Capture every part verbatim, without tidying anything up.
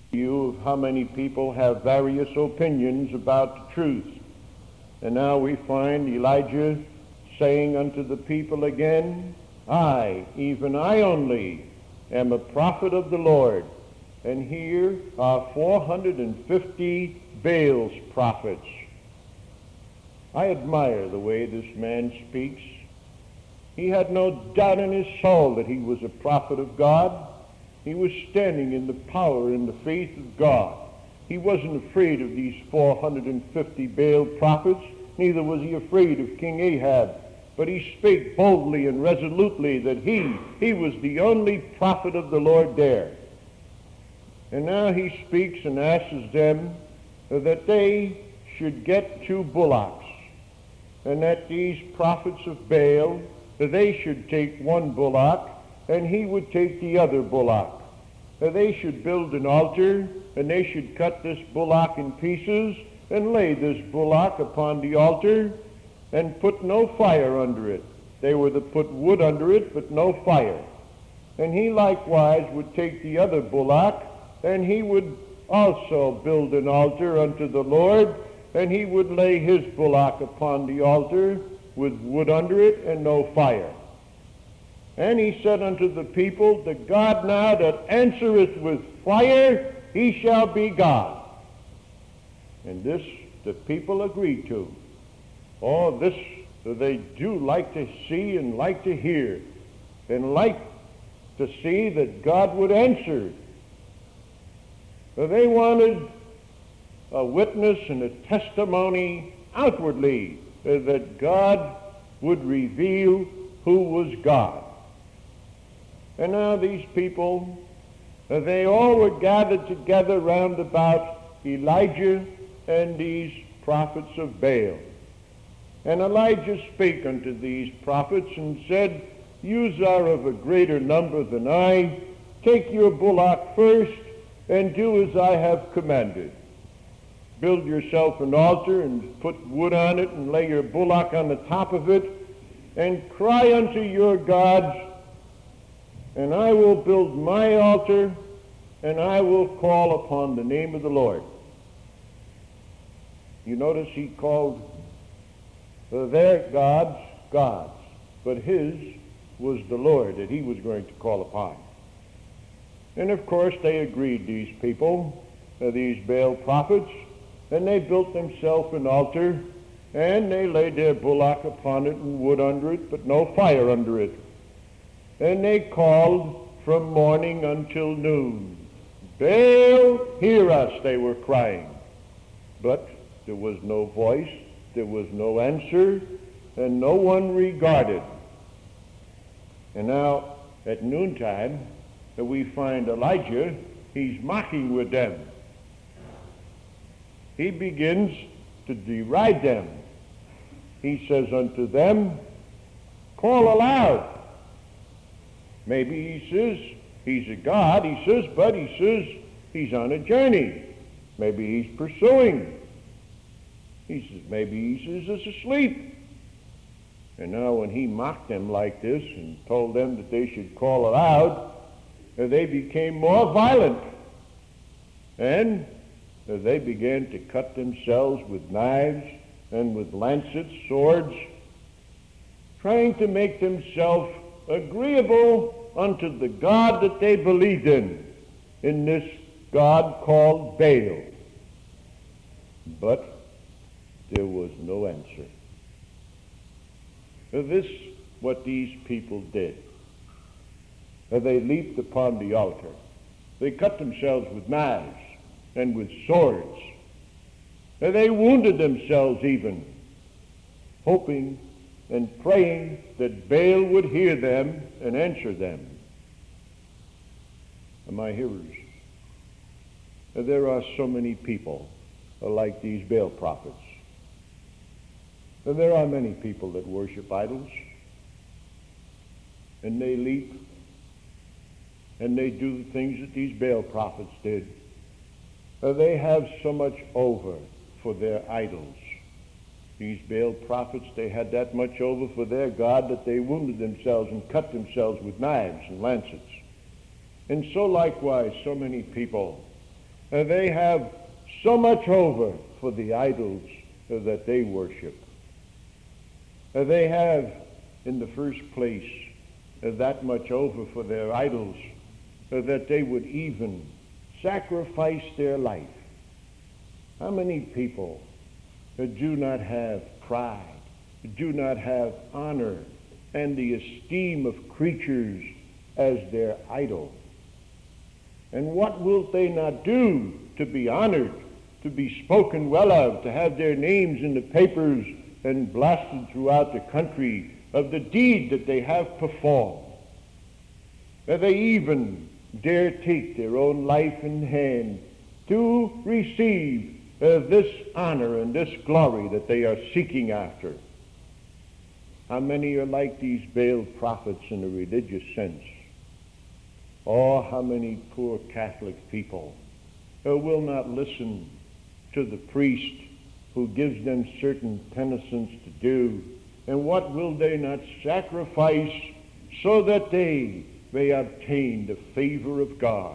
You of how many people have various opinions about the truth. And now we find Elijah saying unto the people again, I, even I only, am a prophet of the Lord. And here are four hundred fifty Baal's prophets. I admire the way this man speaks. He had no doubt in his soul that he was a prophet of God. He was standing in the power and the faith of God. He wasn't afraid of these four hundred fifty Baal prophets, neither was he afraid of King Ahab. But he spake boldly and resolutely that he, he was the only prophet of the Lord there. And now he speaks and asks them that they should get two bullocks, and that these prophets of Baal, that they should take one bullock, and he would take the other bullock. That they should build an altar, and they should cut this bullock in pieces, and lay this bullock upon the altar, and put no fire under it. They were to put wood under it, but no fire. And he likewise would take the other bullock, and he would also build an altar unto the Lord, and he would lay his bullock upon the altar, with wood under it, and no fire. And he said unto the people, the God now that answereth with fire, he shall be God. And this the people agreed to. Oh, this they do like to see and like to hear, and like to see that God would answer. They wanted a witness and a testimony outwardly that God would reveal who was God. And now these people, they all were gathered together round about Elijah and these prophets of Baal. And Elijah spake unto these prophets and said, Yous are of a greater number than I. Take your bullock first, and do as I have commanded. Build yourself an altar, and put wood on it, and lay your bullock on the top of it, and cry unto your gods, and I will build my altar, and I will call upon the name of the Lord. You notice he called their gods gods, but his was the Lord that he was going to call upon. And of course they agreed, these people, uh, these Baal prophets, and they built themselves an altar, and they laid their bullock upon it and wood under it, but no fire under it. And they called from morning until noon. Baal, hear us, they were crying. But there was no voice, there was no answer, and no one regarded. And now, at noontime, we find Elijah, he's mocking with them. He begins to deride them. He says unto them, call aloud. Maybe he says he's a god, he says, but he says he's on a journey. Maybe he's pursuing. He says, maybe he says he's asleep. And now when he mocked them like this and told them that they should call aloud, they became more violent. And they began to cut themselves with knives and with lancets, swords, trying to make themselves agreeable unto the God that they believed in, in this God called Baal. But there was no answer. This, what these people did. They leaped upon the altar. They cut themselves with knives and with swords. They wounded themselves even, hoping and praying that Baal would hear them and answer them. My hearers, there are so many people like these Baal prophets. And there are many people that worship idols, and they leap, and they do the things that these Baal prophets did. Uh, they have so much over for their idols. These Baal prophets, they had that much over for their God that they wounded themselves and cut themselves with knives and lancets. And so likewise, so many people, Uh, they have so much over for the idols uh, that they worship. Uh, they have, in the first place, uh, that much over for their idols uh, that they would even sacrifice their life. How many people uh, do not have pride, do not have honor and the esteem of creatures as their idol? And what will they not do to be honored, to be spoken well of, to have their names in the papers and blasted throughout the country of the deed that they have performed? That they even dare take their own life in hand to receive uh, this honor and this glory that they are seeking after. How many are like these Baal prophets in a religious sense? Oh, how many poor Catholic people uh, will not listen to the priest who gives them certain penances to do, and what will they not sacrifice so that they may obtain the favor of God?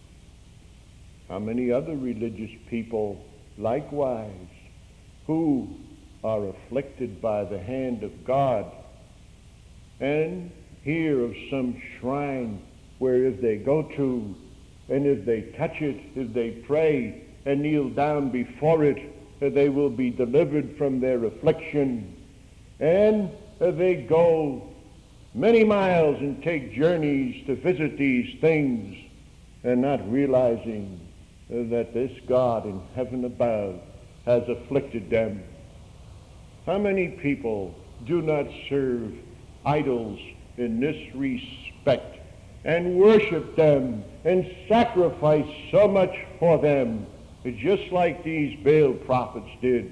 How many other religious people likewise who are afflicted by the hand of God and hear of some shrine where if they go to and if they touch it, if they pray and kneel down before it, they will be delivered from their affliction, and they go many miles and take journeys to visit these things, and not realizing that this God in heaven above has afflicted them. How many people do not serve idols in this respect and worship them and sacrifice so much for them, just like these Baal prophets did?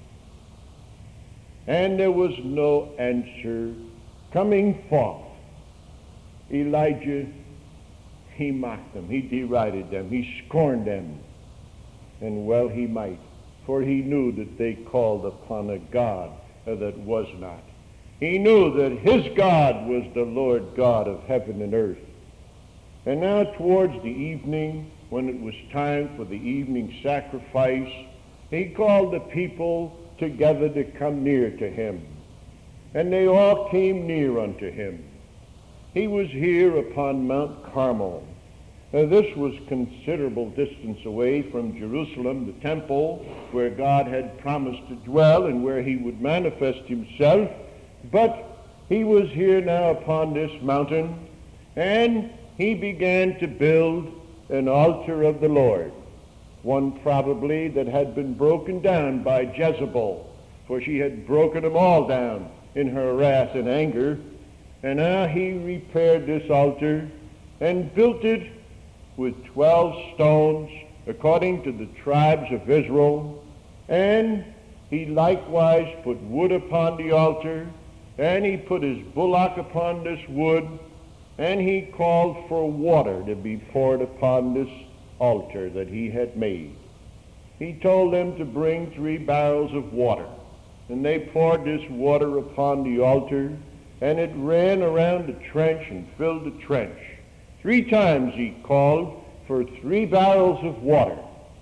And there was no answer coming forth. Elijah, he mocked them, he derided them, he scorned them, and well he might, for he knew that they called upon a God that was not. He knew that his God was the Lord God of heaven and earth. And now towards the evening, when it was time for the evening sacrifice, he called the people together to come near to him. And they all came near unto him. He was here upon Mount Carmel. Now, this was considerable distance away from Jerusalem, the temple where God had promised to dwell and where he would manifest himself. But he was here now upon this mountain, and he began to build an altar of the Lord, one probably that had been broken down by Jezebel, for she had broken them all down in her wrath and anger. And now he repaired this altar and built it with twelve stones according to the tribes of Israel. And he likewise put wood upon the altar, and he put his bullock upon this wood, and he called for water to be poured upon this altar that he had made. He told them to bring three barrels of water, and they poured this water upon the altar, and it ran around the trench and filled the trench. Three times he called for three barrels of water.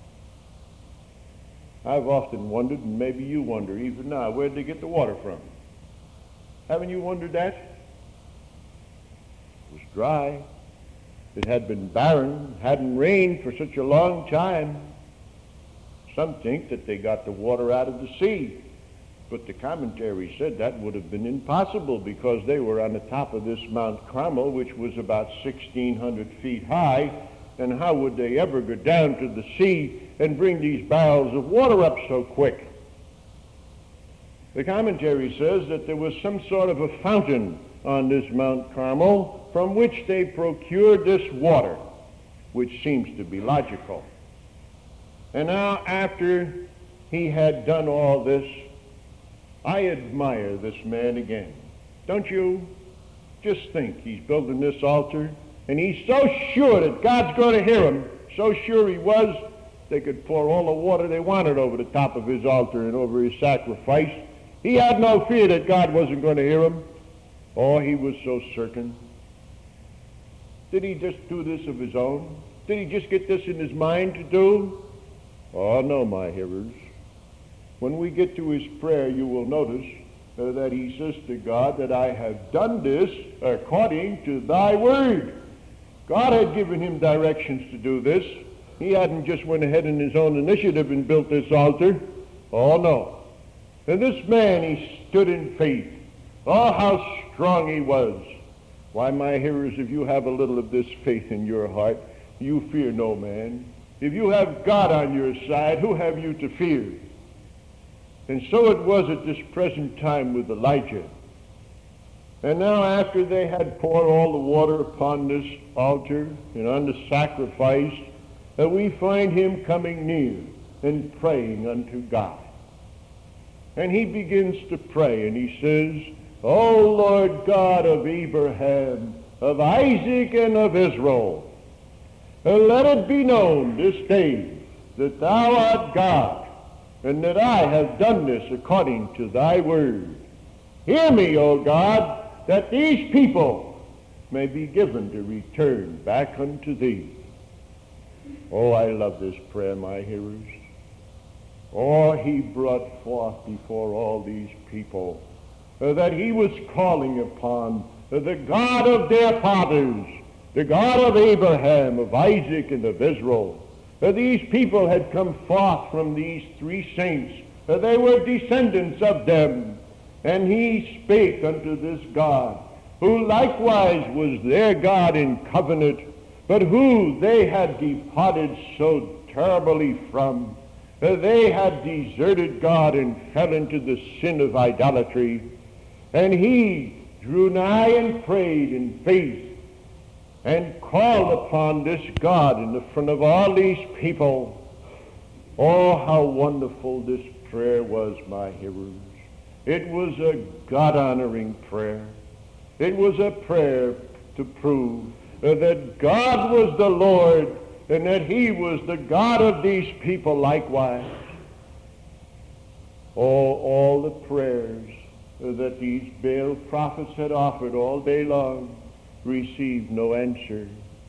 I've often wondered, and maybe you wonder even now, where did they get the water from? Haven't you wondered that? It was dry. It had been barren, hadn't rained for such a long time. Some think that they got the water out of the sea, but the commentary said that would have been impossible because they were on the top of this Mount Carmel, which was about sixteen hundred feet high, and how would they ever go down to the sea and bring these barrels of water up so quick? The commentary says that there was some sort of a fountain on this Mount Carmel from which they procured this water, which seems to be logical. And now after he had done all this, I admire this man again. Don't you? Just think, he's building this altar, and he's so sure that God's going to hear him, so sure he was, they could pour all the water they wanted over the top of his altar and over his sacrifice. He had no fear that God wasn't going to hear him. Oh, he was so certain. Did he just do this of his own? Did he just get this in his mind to do? Oh, no, my hearers. When we get to his prayer, you will notice uh, that he says to God that I have done this according to thy word. God had given him directions to do this. He hadn't just went ahead in his own initiative and built this altar. Oh, no. And this man, he stood in faith. Oh, how strong he was. Why, my hearers, if you have a little of this faith in your heart, you fear no man. If you have God on your side, who have you to fear? And so it was at this present time with Elijah. And now after they had poured all the water upon this altar and on the sacrifice, that we find him coming near and praying unto God. And he begins to pray, and he says, O Lord God of Abraham, of Isaac, and of Israel, let it be known this day that thou art God, and that I have done this according to thy word. Hear me, O God, that these people may be given to return back unto thee. Oh, I love this prayer, my hearers. Oh, he brought forth before all these people uh, that he was calling upon uh, the God of their fathers, the God of Abraham, of Isaac, and of Israel. Uh, these people had come forth from these three saints. Uh, they were descendants of them. And he spake unto this God, who likewise was their God in covenant, but who they had departed so terribly from. Uh, they had deserted God and fell into the sin of idolatry. And he drew nigh and prayed in faith and called upon this God in the front of all these people. Oh, how wonderful this prayer was, my hearers. It was a God-honoring prayer. It was a prayer to prove uh, that God was the Lord and that he was the God of these people likewise. Oh, all the prayers uh, that these Baal prophets had offered all day long received no answer.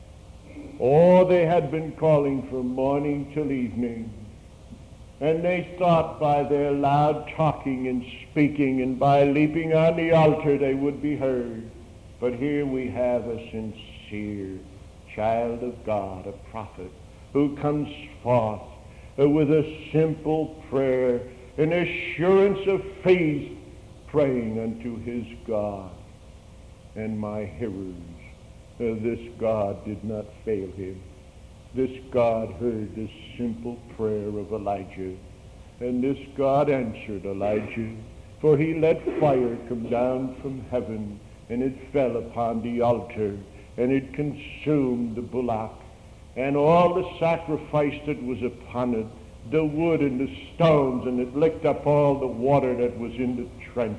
Oh, they had been calling from morning till evening. And they thought by their loud talking and speaking and by leaping on the altar they would be heard. But here we have a sincere child of God, a prophet, who comes forth uh, with a simple prayer, an assurance of faith, praying unto his God. And my hearers, uh, this God did not fail him. This God heard the simple prayer of Elijah, and this God answered Elijah, for he let fire come down from heaven, and it fell upon the altar, and it consumed the bullock, and all the sacrifice that was upon it, the wood and the stones, and it licked up all the water that was in the trench.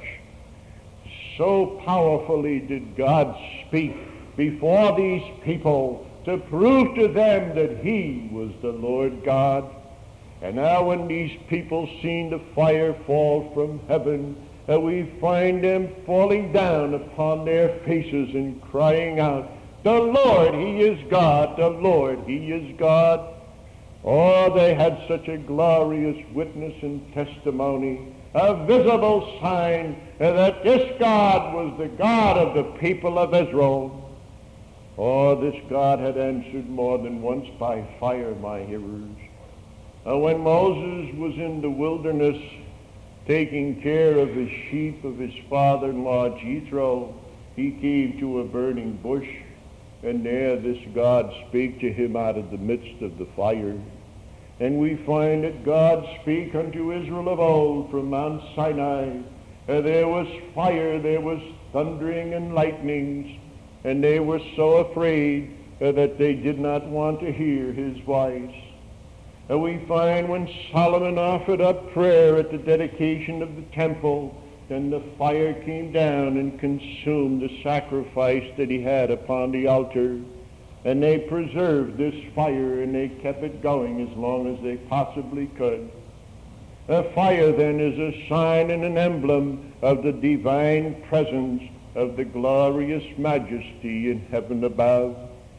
So powerfully did God speak before these people to prove to them that he was the Lord God. And now when these people seen the fire fall from heaven, uh, we find them falling down upon their faces and crying out, the Lord, he is God, the Lord, he is God. Oh, they had such a glorious witness and testimony, a visible sign uh, that this God was the God of the people of Israel. Oh, this God had answered more than once by fire, my hearers. Uh, when Moses was in the wilderness taking care of his sheep of his father-in-law Jethro, he came to a burning bush, and there this God spake to him out of the midst of the fire. And we find that God spake unto Israel of old from Mount Sinai. Uh, there was fire, there was thundering and lightnings, and they were so afraid uh, that they did not want to hear his voice. And we find when Solomon offered up prayer at the dedication of the temple, then the fire came down and consumed the sacrifice that he had upon the altar. And they preserved this fire, and they kept it going as long as they possibly could. A fire then is a sign and an emblem of the divine presence of the glorious majesty in heaven above.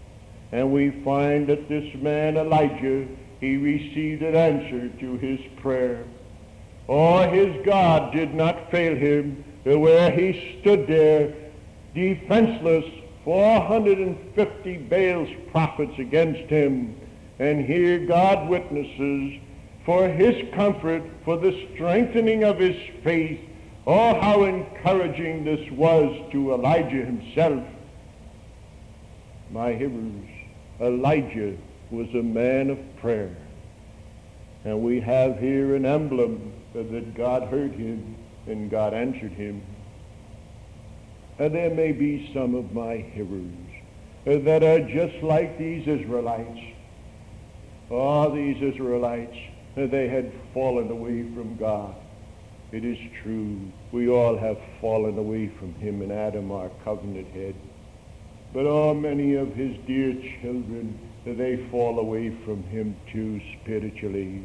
And we find that this man Elijah, he received an answer to his prayer. Oh, his God did not fail him where he stood there defenseless, four hundred fifty Baal's prophets against him. And here God witnesses for his comfort, for the strengthening of his faith. Oh, how encouraging this was to Elijah himself. My hearers, Elijah was a man of prayer. And we have here an emblem that God heard him and God answered him. And there may be some of my hearers that are just like these Israelites. Oh, these Israelites, they had fallen away from God. It is true, we all have fallen away from him and Adam, our covenant head. But oh, many of his dear children, they fall away from him too spiritually.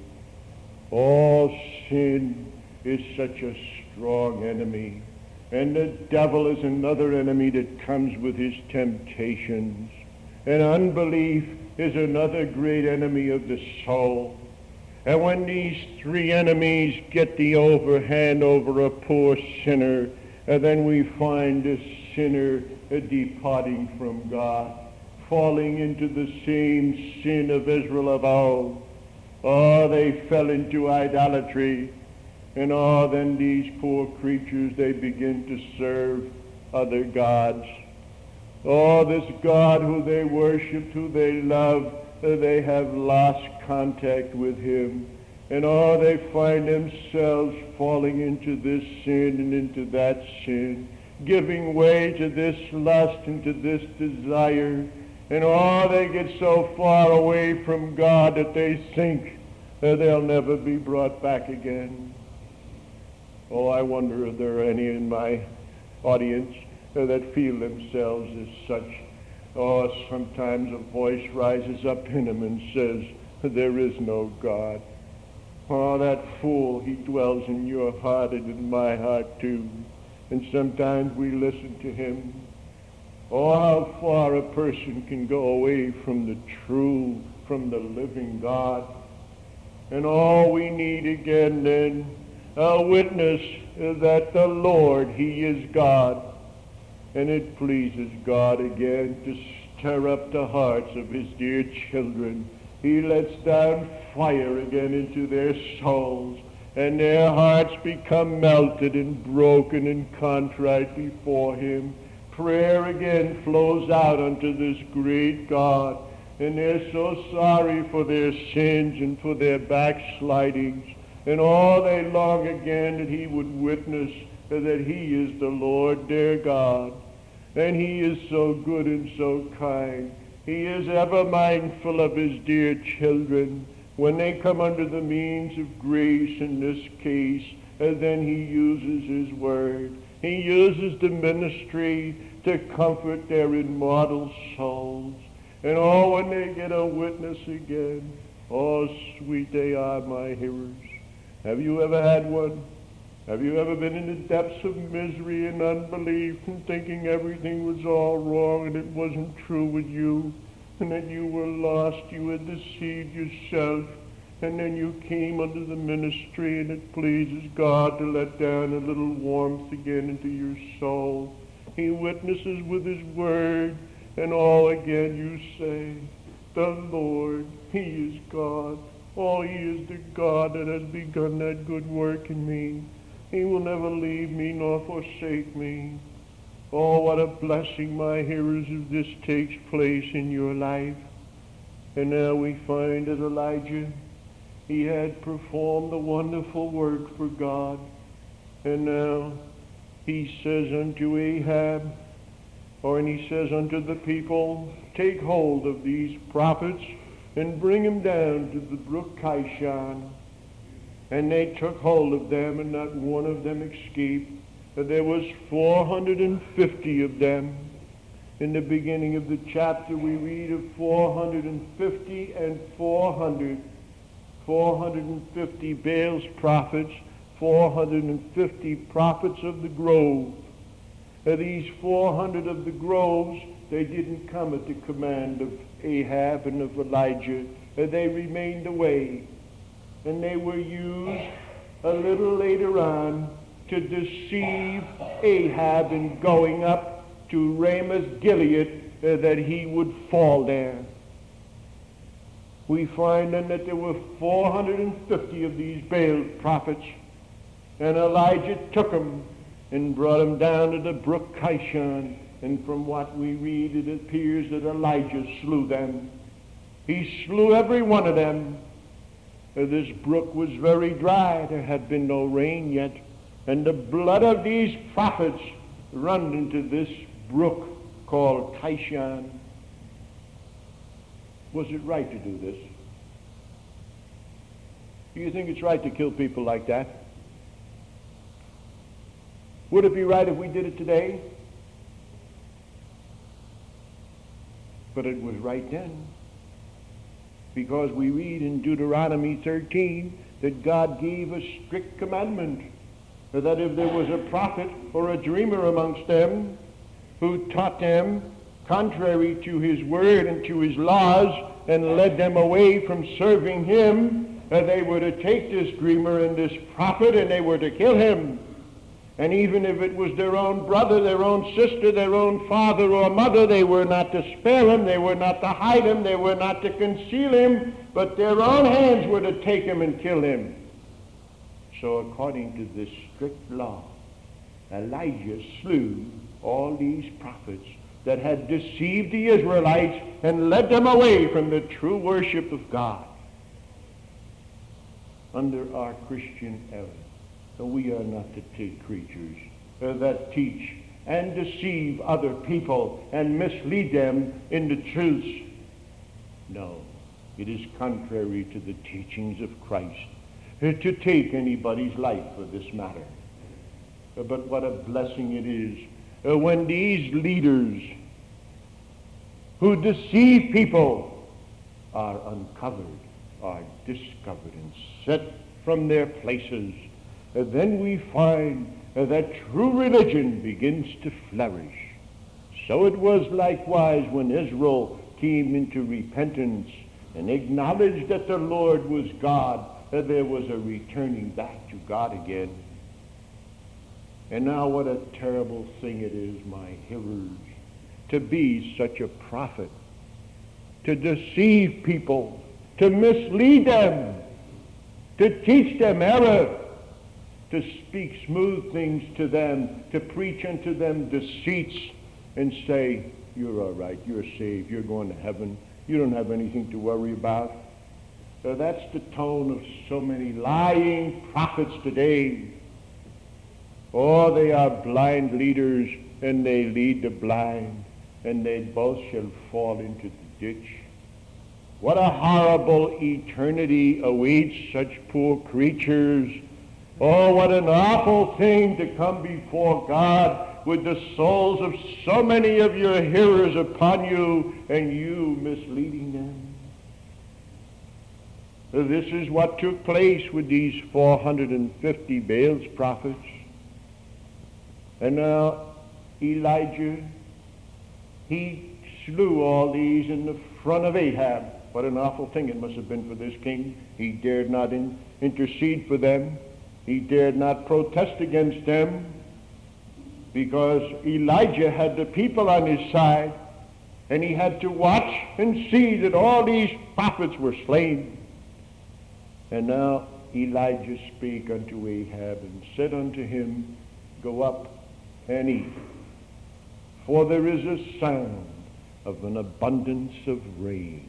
Oh, sin is such a strong enemy. And the devil is another enemy that comes with his temptations. And unbelief is another great enemy of the soul. And when these three enemies get the overhand over a poor sinner, and then we find this sinner uh, departing from God, falling into the same sin of Israel of old. Oh, they fell into idolatry. And oh, then these poor creatures, they begin to serve other gods. Oh, this God who they worshiped, who they loved, uh, they have lost contact with him. And oh, they find themselves falling into this sin and into that sin, giving way to this lust and to this desire. And oh, they get so far away from God that they think that they'll never be brought back again. Oh, I wonder if there are any in my audience uh, that feel themselves as such. Oh, sometimes a voice rises up in them and says, there is no God. Oh, that fool, he dwells in your heart and in my heart too. And sometimes we listen to him. Oh, how far a person can go away from the true, from the living God. And all we need again then, a witness that the Lord, he is God. And it pleases God again to stir up the hearts of his dear children. He lets down fire again into their souls, and their hearts become melted and broken and contrite before him. Prayer again flows out unto this great God, and they're so sorry for their sins and for their backslidings. And all they long again that he would witness that he is the Lord their God. And he is so good and so kind. He is ever mindful of his dear children. When they come under the means of grace in this case, and then he uses his word. He uses the ministry to comfort their immortal souls. And oh, when they get a witness again, oh, sweet they are, my hearers. Have you ever had one? Have you ever been in the depths of misery and unbelief and thinking everything was all wrong and it wasn't true with you, and that you were lost, you had deceived yourself, and then you came under the ministry and it pleases God to let down a little warmth again into your soul. He witnesses with his word, and all again you say, the Lord, he is God. Oh, he is the God that has begun that good work in me. He will never leave me nor forsake me. Oh, what a blessing, my hearers, if this takes place in your life. And now we find that Elijah, he had performed a wonderful work for God. And now he says unto Ahab, or and he says unto the people, take hold of these prophets and bring them down to the brook Kishon. And they took hold of them, and not one of them escaped. There was four hundred fifty of them. In the beginning of the chapter, we read of four hundred fifty and four hundred. four hundred fifty Baal's prophets, four hundred fifty prophets of the grove. Now, these four hundred of the groves, they didn't come at the command of Ahab and of Elijah, uh, they remained away. And they were used a little later on to deceive Ahab in going up to Ramoth Gilead, uh, that he would fall there. We find then that there were four hundred fifty of these Baal prophets, and Elijah took them and brought them down to the brook Kishon. And from what we read, it appears that Elijah slew them. He slew every one of them. Uh, this brook was very dry. There had been no rain yet. And the blood of these prophets run into this brook called Kishon. Was it right to do this? Do you think it's right to kill people like that? Would it be right if we did it today? But it was right then. Because we read in Deuteronomy thirteen that God gave a strict commandment that if there was a prophet or a dreamer amongst them who taught them contrary to his word and to his laws and led them away from serving him, that they were to take this dreamer and this prophet and they were to kill him. And even if it was their own brother, their own sister, their own father or mother, they were not to spare him, they were not to hide him, they were not to conceal him, but their own hands were to take him and kill him. So according to this strict law, Elijah slew all these prophets that had deceived the Israelites and led them away from the true worship of God. Under our Christian era, we are not to take creatures uh, that teach and deceive other people and mislead them in the truths. No, it is contrary to the teachings of Christ uh, to take anybody's life for this matter. Uh, but what a blessing it is uh, when these leaders who deceive people are uncovered, are discovered and set from their places. Uh, then we find uh, that true religion begins to flourish. So it was likewise when Israel came into repentance and acknowledged that the Lord was God, that there was a returning back to God again. And now what a terrible thing it is, my hearers, to be such a prophet, to deceive people, to mislead them, to teach them error, to speak smooth things to them, to preach unto them deceits and say, you're all right, you're saved, you're going to heaven, you don't have anything to worry about. So that's the tone of so many lying prophets today. Oh, they are blind leaders, and they lead the blind, and they both shall fall into the ditch. What a horrible eternity awaits such poor creatures. Oh, what an awful thing to come before God with the souls of so many of your hearers upon you and you misleading them. This is what took place with these four hundred fifty Baal's prophets. And now Elijah, he slew all these in the front of Ahab. What an awful thing it must have been for this king. He dared not in, intercede for them. He dared not protest against them because Elijah had the people on his side, and he had to watch and see that all these prophets were slain. And now Elijah spake unto Ahab and said unto him, go up and eat, for there is a sound of an abundance of rain.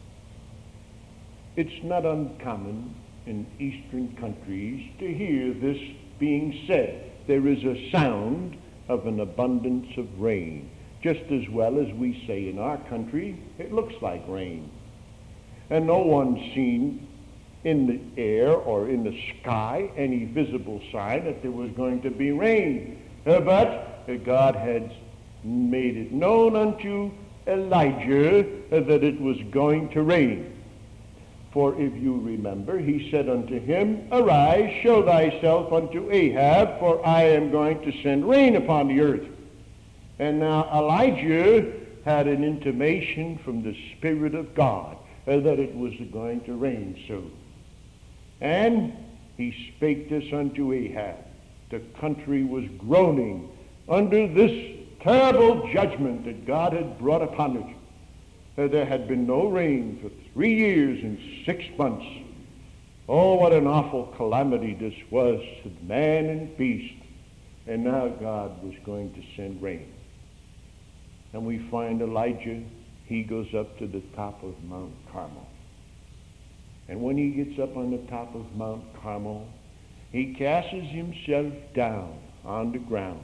It's not uncommon in eastern countries to hear this being said. There is a sound of an abundance of rain. Just as well as we say in our country, it looks like rain. And no one's seen in the air or in the sky any visible sign that there was going to be rain. Uh, but uh, God had made it known unto Elijah uh, that it was going to rain. For if you remember, he said unto him, arise, show thyself unto Ahab, for I am going to send rain upon the earth. And now Elijah had an intimation from the Spirit of God uh, that it was going to rain soon. And he spake this unto Ahab. The country was groaning under this terrible judgment that God had brought upon it. Uh, there had been no rain for three years and six months. Oh, what an awful calamity this was to man and beast. And now God was going to send rain. And we find Elijah, he goes up to the top of Mount Carmel. And when he gets up on the top of Mount Carmel, he casts himself down on the ground.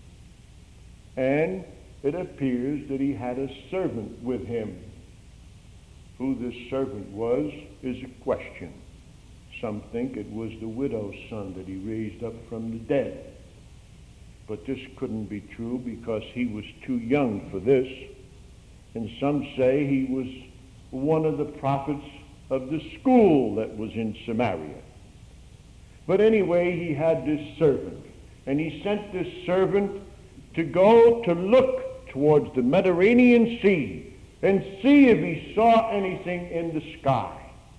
And it appears that he had a servant with him. Who this servant was is a question. Some think it was the widow's son that he raised up from the dead. But this couldn't be true because he was too young for this. And some say he was one of the prophets of the school that was in Samaria. But anyway, he had this servant. And he sent this servant to go to look towards the Mediterranean Sea and see if he saw anything in the sky.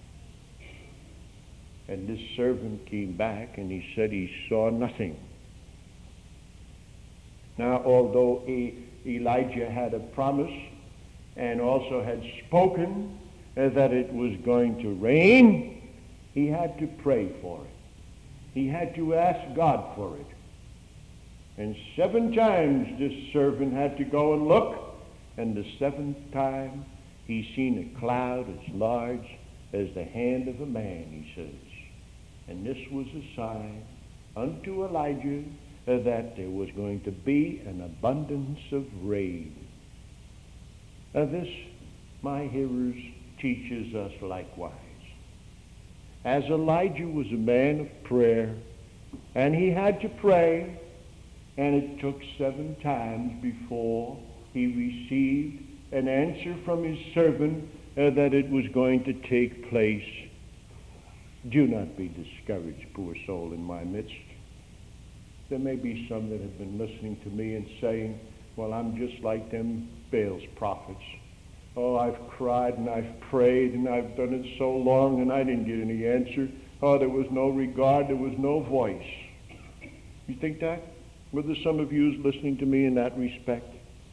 And this servant came back and he said he saw nothing. Now, although Elijah had a promise and also had spoken that it was going to rain, he had to pray for it. He had to ask God for it. And seven times this servant had to go and look, and the seventh time he seen a cloud as large as the hand of a man, he says. And this was a sign unto Elijah uh, that there was going to be an abundance of rain. Now this, my hearers, teaches us likewise. As Elijah was a man of prayer, and he had to pray, and it took seven times before he received an answer from his servant uh, that it was going to take place. Do not be discouraged, poor soul in my midst. There may be some that have been listening to me and saying, well, I'm just like them Baal's prophets. Oh, I've cried and I've prayed and I've done it so long and I didn't get any answer. Oh, there was no regard, there was no voice. You think that? Whether some of you is listening to me in that respect?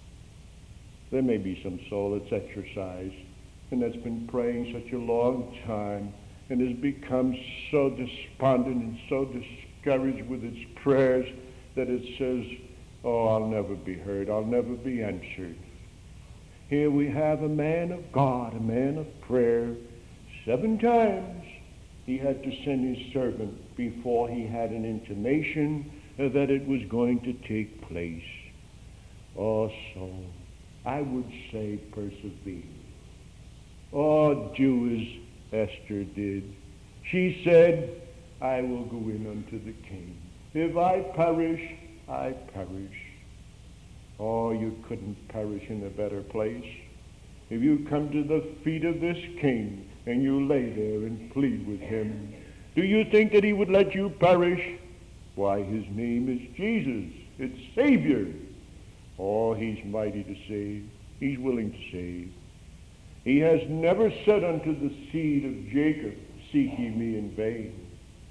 There may be some soul that's exercised and that's been praying such a long time and has become so despondent and so discouraged with its prayers that it says, oh, I'll never be heard, I'll never be answered. Here we have a man of God, a man of prayer. Seven times he had to send his servant before he had an intimation that it was going to take place. Oh, so I would say persevere. Oh, do as Esther did. She said, I will go in unto the king. If I perish, I perish. Oh, you couldn't perish in a better place. If you come to the feet of this king and you lay there and plead with him, do you think that he would let you perish? Why, his name is Jesus. It's Savior. Oh, he's mighty to save. He's willing to save. He has never said unto the seed of Jacob, seek ye me in vain.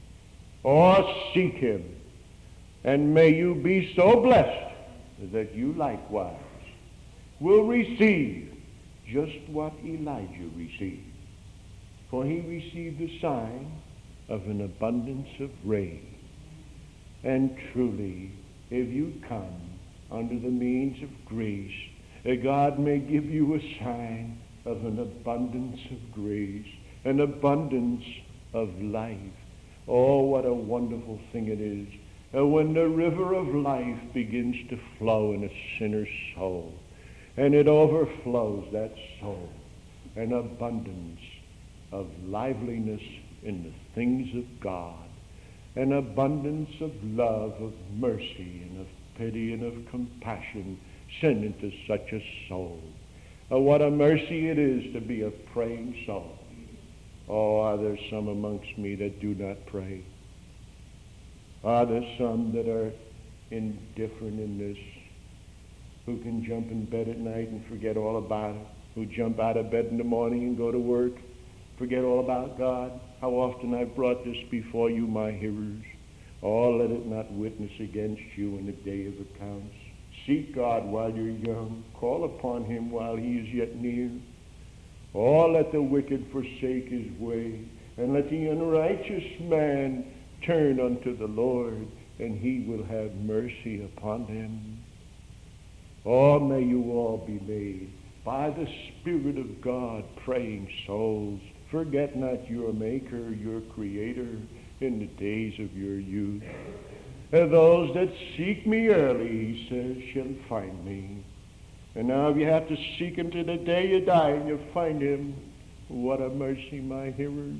Oh, seek him. And may you be so blessed that you likewise will receive just what Elijah received. For he received the sign of an abundance of rain. And truly, if you come under the means of grace, God may give you a sign of an abundance of grace, an abundance of life. Oh, what a wonderful thing it is uh, when the river of life begins to flow in a sinner's soul, and it overflows that soul, an abundance of liveliness in the things of God, an abundance of love, of mercy, and of pity, and of compassion sent into such a soul. Oh, what a mercy it is to be a praying soul. Oh, are there some amongst me that do not pray? Are there some that are indifferent in this, who can jump in bed at night and forget all about it, who jump out of bed in the morning and go to work, forget all about God. How often I've brought this before you, my hearers. Oh, let it not witness against you in the day of accounts. Seek God while you're young. Call upon him while he is yet near. Oh, let the wicked forsake his way, and let the unrighteous man turn unto the Lord, and he will have mercy upon them. Oh, may you all be made by the Spirit of God praying souls. Forget not your Maker, your Creator, in the days of your youth. And those that seek me early, he says, shall find me. And now if you have to seek him to the day you die and you find him, what a mercy, my hearers.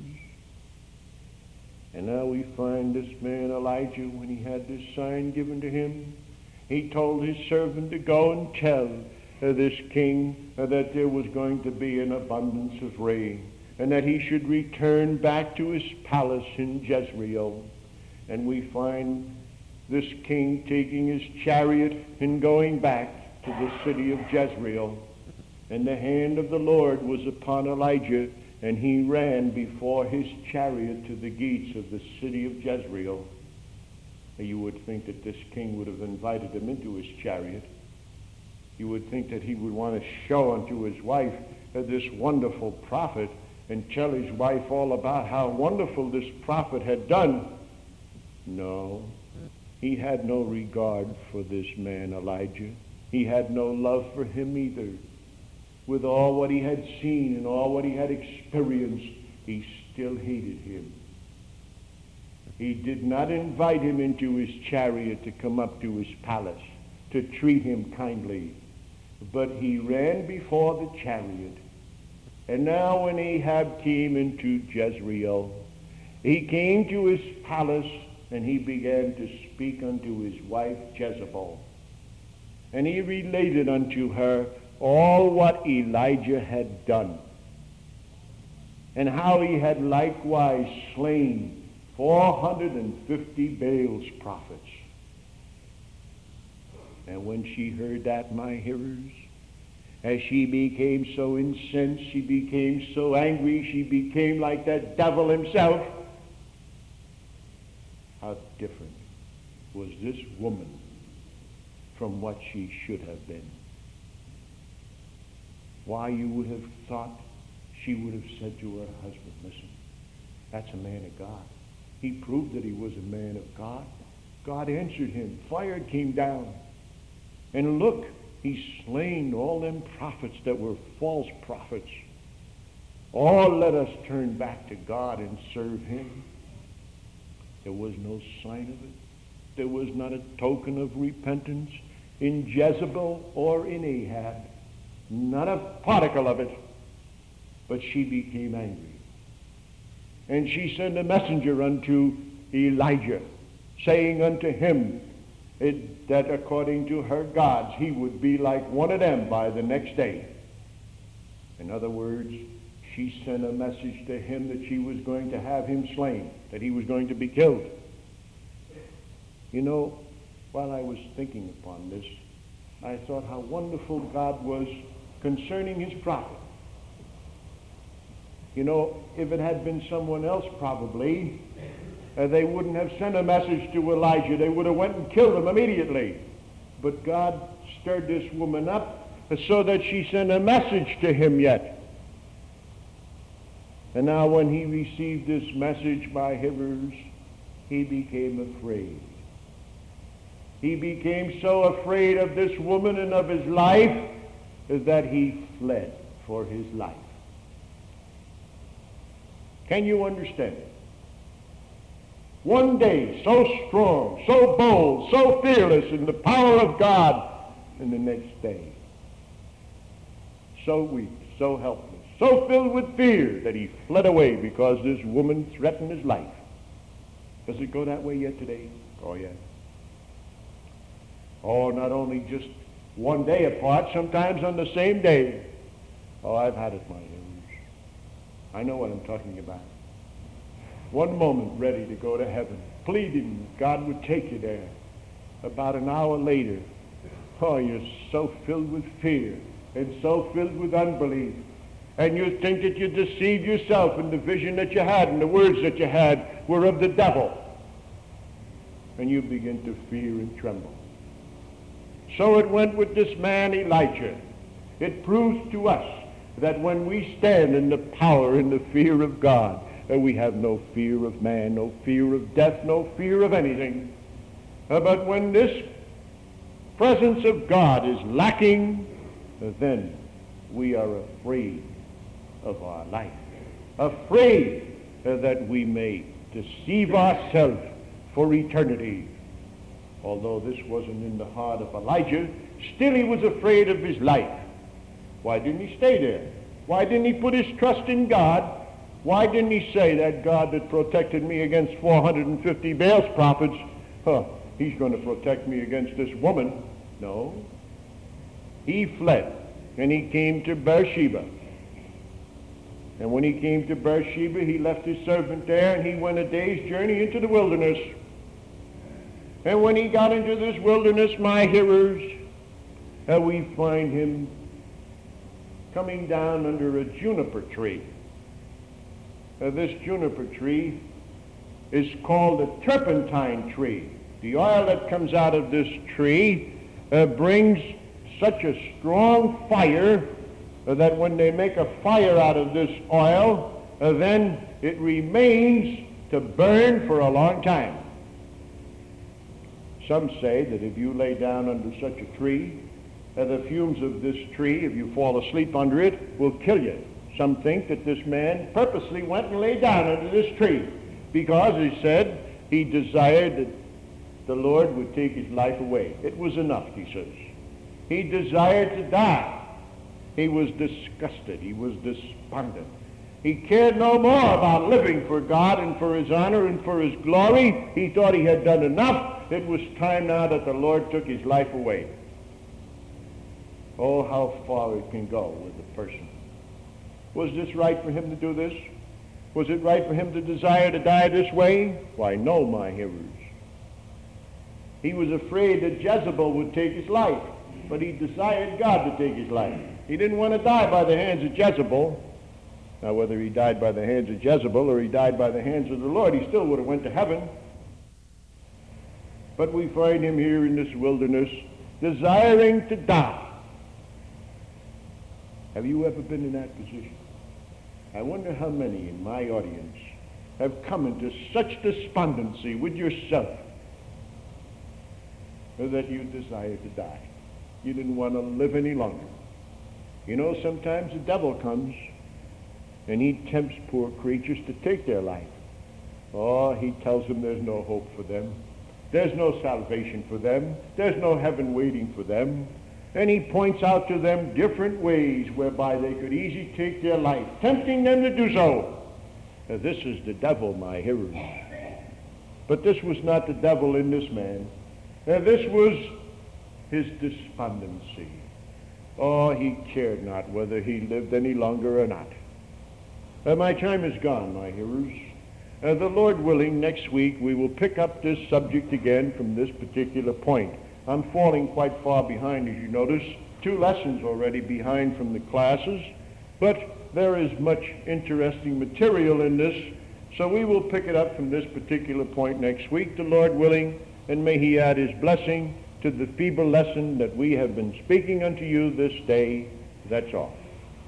And now we find this man Elijah, when he had this sign given to him, he told his servant to go and tell uh, this king uh, that there was going to be an abundance of rain, and that he should return back to his palace in Jezreel. And we find this king taking his chariot and going back to the city of Jezreel. And the hand of the Lord was upon Elijah, and he ran before his chariot to the gates of the city of Jezreel. You would think that this king would have invited him into his chariot. You would think that he would want to show unto his wife uh, this wonderful prophet, and tell his wife all about how wonderful this prophet had done. No, he had no regard for this man Elijah. He had no love for him either. With all what he had seen and all what he had experienced, he still hated him. He did not invite him into his chariot to come up to his palace, to treat him kindly, but he ran before the chariot. And now when Ahab came into Jezreel, he came to his palace, and he began to speak unto his wife Jezebel. And he related unto her all what Elijah had done, and how he had likewise slain four hundred fifty Baal's prophets. And when she heard that, my hearers, as she became so incensed, she became so angry, she became like that devil himself. How different was this woman from what she should have been. Why, you would have thought she would have said to her husband, listen, that's a man of God. He proved that he was a man of God. God answered him. Fire came down. And look, he's slain all them prophets that were false prophets. Oh, let us turn back to God and serve him. There was no sign of it. There was not a token of repentance in Jezebel or in Ahab. Not a particle of it. But she became angry. And she sent a messenger unto Elijah, saying unto him it, that according to her gods he would be like one of them by the next day. In other words, she sent a message to him that she was going to have him slain, that he was going to be killed. You know, while I was thinking upon this, I thought how wonderful God was concerning his prophet. You know, if it had been someone else probably, uh, they wouldn't have sent a message to Elijah. They would have went and killed him immediately. But God stirred this woman up so that she sent a message to him yet. And now when he received this message by hearers, he became afraid. He became so afraid of this woman and of his life that he fled for his life. Can you understand it? One day, so strong, so bold, so fearless in the power of God, and the next day, so weak, so helpless, so filled with fear that he fled away because this woman threatened his life. Does it go that way yet today? Oh, yeah. Oh, not only just one day apart, sometimes on the same day. Oh, I've had it, my dears. I know what I'm talking about. One moment ready to go to heaven, pleading God would take you there. About an hour later, Oh, you're so filled with fear and so filled with unbelief. And you think that you deceived yourself, and the vision that you had and the words that you had were of the devil. And you begin to fear and tremble. So it went with this man Elijah. It proves to us that when we stand in the power and the fear of God, that we have no fear of man, no fear of death, no fear of anything. Uh, but when this presence of God is lacking, uh, then we are afraid of our life, afraid uh, that we may deceive ourselves for eternity. Although this wasn't in the heart of Elijah, still he was afraid of his life. Why didn't he stay there? Why didn't he put his trust in God? Why didn't he say, that God that protected me against four hundred fifty Baal's prophets, huh, he's going to protect me against this woman? No. He fled, and he came to Beersheba. And when he came to Beersheba, he left his servant there, and he went a day's journey into the wilderness. And when he got into this wilderness, my hearers, uh, we find him coming down under a juniper tree. Uh, this juniper tree is called a turpentine tree. The oil that comes out of this tree uh, brings such a strong fire uh, that when they make a fire out of this oil, uh, then it remains to burn for a long time. Some say that if you lay down under such a tree, uh, the fumes of this tree, if you fall asleep under it, will kill you. Some think that this man purposely went and lay down under this tree because, he said, he desired that the Lord would take his life away. It was enough, he says. He desired to die. He was disgusted. He was despondent. He cared no more about living for God and for his honor and for his glory. He thought he had done enough. It was time now that the Lord took his life away. Oh, how far it can go with a person. Was this right for him to do this? Was it right for him to desire to die this way? Why, no, my hearers. He was afraid that Jezebel would take his life, but he desired God to take his life. He didn't want to die by the hands of Jezebel. Now, whether he died by the hands of Jezebel or he died by the hands of the Lord, he still would have went to heaven. But we find him here in this wilderness, desiring to die. Have you ever been in that position? I wonder how many in my audience have come into such despondency with yourself that you desire to die. You didn't want to live any longer. You know, sometimes the devil comes and he tempts poor creatures to take their life. Oh, he tells them there's no hope for them. There's no salvation for them. There's no heaven waiting for them. And he points out to them different ways whereby they could easily take their life, tempting them to do so. Now, this is the devil, my hearers. But this was not the devil in this man. Now, this was his despondency. Oh, he cared not whether he lived any longer or not. Uh, my time is gone, my hearers. Uh, the Lord willing, next week we will pick up this subject again from this particular point. I'm falling quite far behind, as you notice. Two lessons already behind from the classes, but there is much interesting material in this, so we will pick it up from this particular point next week, the Lord willing, and may he add his blessing to the feeble lesson that we have been speaking unto you this day. That's all.